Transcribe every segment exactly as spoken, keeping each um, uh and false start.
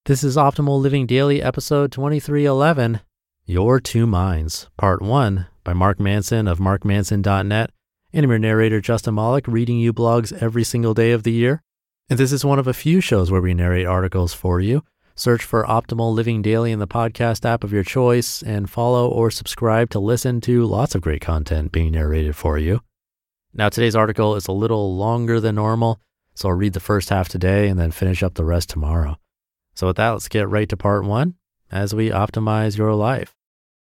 This is Optimal Living Daily, episode twenty-three eleven, Your Two Minds, part one, by Mark Manson of mark manson dot net. And I'm your narrator, Justin Malik, reading you blogs every single day of the year. And this is one of a few shows where we narrate articles for you. Search for Optimal Living Daily in the podcast app of your choice and follow or subscribe to listen to lots of great content being narrated for you. Now, today's article is a little longer than normal, so I'll read the first half today and then finish up the rest tomorrow. So with that, let's get right to part one as we optimize your life.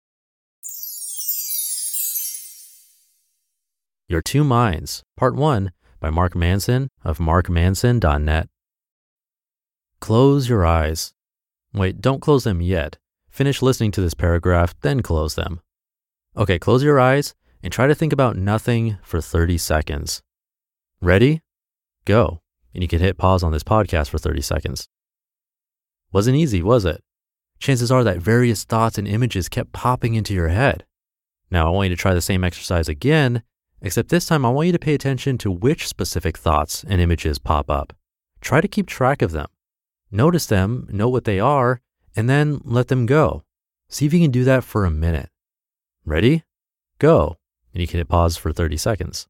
Your Two Minds, part one, by Mark Manson of mark manson dot net. Close your eyes. Wait, don't close them yet. Finish listening to this paragraph, then close them. Okay, close your eyes and try to think about nothing for thirty seconds. Ready? Go. And you can hit pause on this podcast for thirty seconds. Wasn't easy, was it? Chances are that various thoughts and images kept popping into your head. Now, I want you to try the same exercise again, except this time I want you to pay attention to which specific thoughts and images pop up. Try to keep track of them. Notice them, know what they are, and then let them go. See if you can do that for a minute. Ready? Go. And you can hit pause for thirty seconds.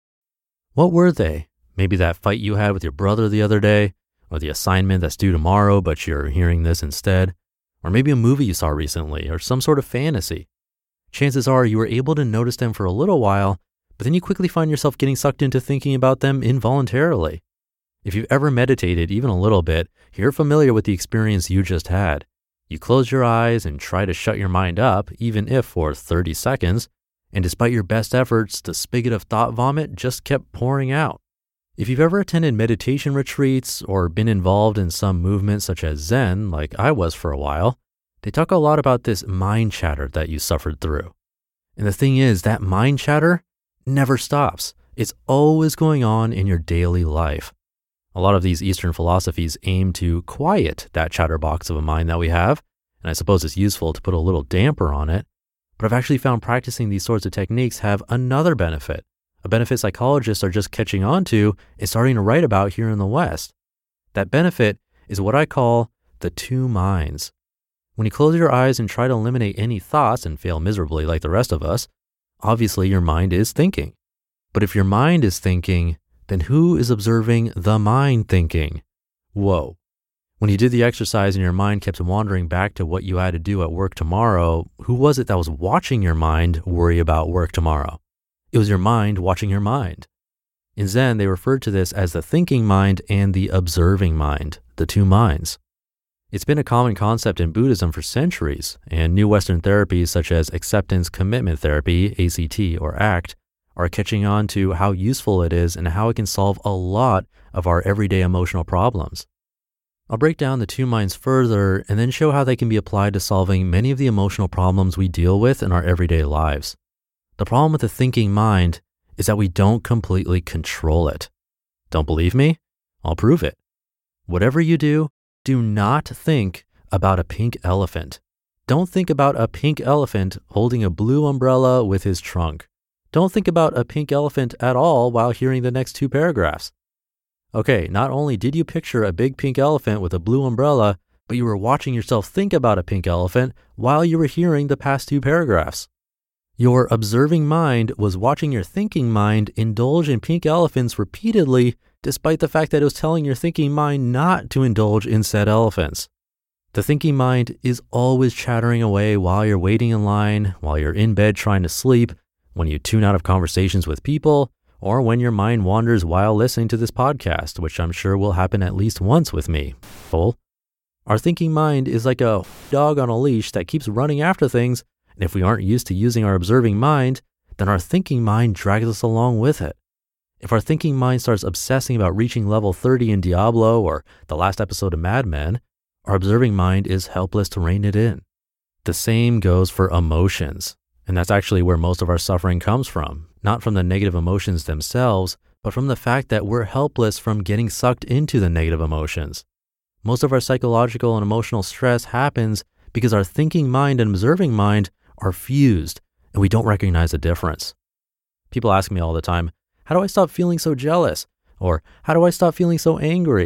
What were they? Maybe that fight you had with your brother the other day, or the assignment that's due tomorrow, but you're hearing this instead, or maybe a movie you saw recently, or some sort of fantasy. Chances are you were able to notice them for a little while, but then you quickly find yourself getting sucked into thinking about them involuntarily. If you've ever meditated even a little bit, you're familiar with the experience you just had. You close your eyes and try to shut your mind up, even if for thirty seconds, and despite your best efforts, the spigot of thought vomit just kept pouring out. If you've ever attended meditation retreats or been involved in some movement such as Zen, like I was for a while, they talk a lot about this mind chatter that you suffered through. And the thing is, that mind chatter never stops. It's always going on in your daily life. A lot of these Eastern philosophies aim to quiet that chatterbox of a mind that we have, and I suppose it's useful to put a little damper on it. But I've actually found practicing these sorts of techniques have another benefit. A benefit psychologists are just catching on to and starting to write about here in the West. That benefit is what I call the two minds. When you close your eyes and try to eliminate any thoughts and fail miserably like the rest of us, obviously your mind is thinking. But if your mind is thinking, then who is observing the mind thinking? Whoa. When you did the exercise and your mind kept wandering back to what you had to do at work tomorrow, who was it that was watching your mind worry about work tomorrow? It was your mind watching your mind. In Zen, they referred to this as the thinking mind and the observing mind, the two minds. It's been a common concept in Buddhism for centuries, and new Western therapies such as acceptance commitment therapy, A C T or ACT, are catching on to how useful it is and how it can solve a lot of our everyday emotional problems. I'll break down the two minds further and then show how they can be applied to solving many of the emotional problems we deal with in our everyday lives. The problem with the thinking mind is that we don't completely control it. Don't believe me? I'll prove it. Whatever you do, do not think about a pink elephant. Don't think about a pink elephant holding a blue umbrella with his trunk. Don't think about a pink elephant at all while hearing the next two paragraphs. Okay, not only did you picture a big pink elephant with a blue umbrella, but you were watching yourself think about a pink elephant while you were hearing the past two paragraphs. Your observing mind was watching your thinking mind indulge in pink elephants repeatedly, despite the fact that it was telling your thinking mind not to indulge in said elephants. The thinking mind is always chattering away while you're waiting in line, while you're in bed trying to sleep, when you tune out of conversations with people, or when your mind wanders while listening to this podcast, which I'm sure will happen at least once with me. Full. Our thinking mind is like a dog on a leash that keeps running after things. And if we aren't used to using our observing mind, then our thinking mind drags us along with it. If our thinking mind starts obsessing about reaching level thirty in Diablo or the last episode of Mad Men, our observing mind is helpless to rein it in. The same goes for emotions. And that's actually where most of our suffering comes from, not from the negative emotions themselves, but from the fact that we're helpless from getting sucked into the negative emotions. Most of our psychological and emotional stress happens because our thinking mind and observing mind are fused, and we don't recognize the difference. People ask me all the time, how do I stop feeling so jealous? Or how do I stop feeling so angry?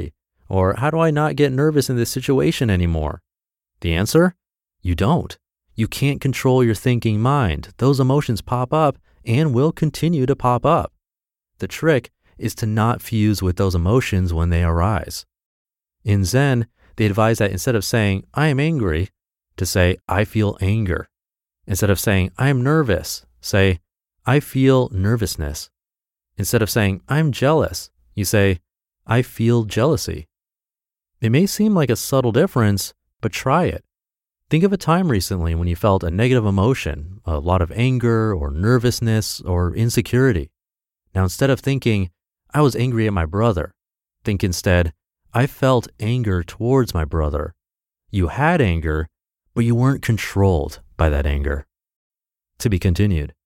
Or how do I not get nervous in this situation anymore? The answer? You don't. You can't control your thinking mind. Those emotions pop up and will continue to pop up. The trick is to not fuse with those emotions when they arise. In Zen, they advise that instead of saying, I am angry, to say, I feel anger. Instead of saying, I am nervous, say, I feel nervousness. Instead of saying, I'm jealous, you say, I feel jealousy. It may seem like a subtle difference, but try it. Think of a time recently when you felt a negative emotion, a lot of anger or nervousness or insecurity. Now, instead of thinking, I was angry at my brother, think instead, I felt anger towards my brother. You had anger, but you weren't controlled by that anger. To be continued.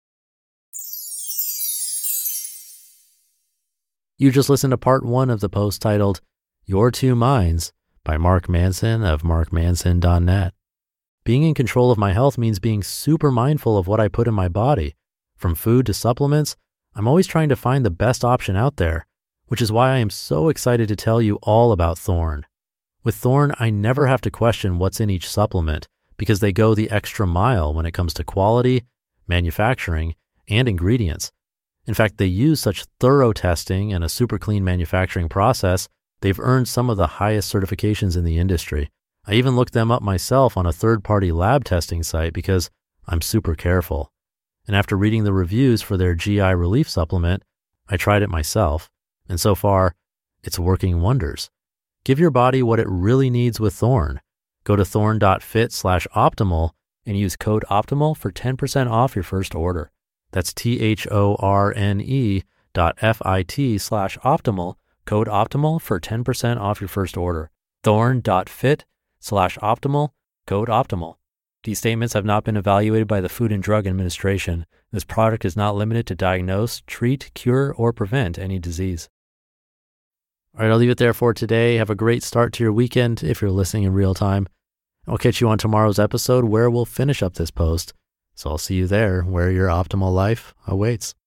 You just listened to part one of the post titled, Your Two Minds by Mark Manson of mark manson dot net. Being in control of my health means being super mindful of what I put in my body. From food to supplements, I'm always trying to find the best option out there, which is why I am so excited to tell you all about Thorne. With Thorne, I never have to question what's in each supplement because they go the extra mile when it comes to quality, manufacturing, and ingredients. In fact, they use such thorough testing and a super clean manufacturing process, they've earned some of the highest certifications in the industry. I even looked them up myself on a third-party lab testing site because I'm super careful. And after reading the reviews for their G I relief supplement, I tried it myself. And so far, it's working wonders. Give your body what it really needs with Thorne. Go to thorne.fit slash optimal and use code OPTIMAL for ten percent off your first order. That's T-H-O-R-N-E dot F-I-T slash optimal, code OPTIMAL for ten percent off your first order. Thorne.fit slash optimal, code OPTIMAL. These statements have not been evaluated by the Food and Drug Administration. This product is not limited to diagnose, treat, cure, or prevent any disease. All right, I'll leave it there for today. Have a great start to your weekend if you're listening in real time. I'll catch you on tomorrow's episode where we'll finish up this post. So I'll see you there where your optimal life awaits.